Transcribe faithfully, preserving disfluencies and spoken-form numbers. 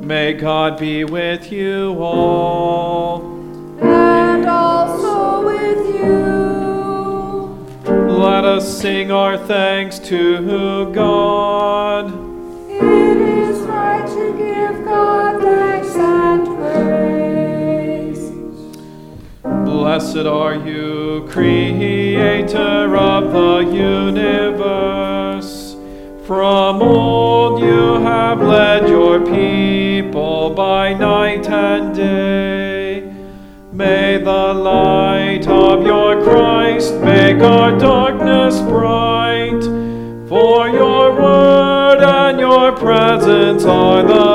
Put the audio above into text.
May God be with you all. And also with you. Let us sing our thanks to God. It is right to give God thanks and praise. Blessed are you, Creator of the universe. From old you have led your people by night and day. May the light of your Christ make our darkness bright. For your word and your presence are the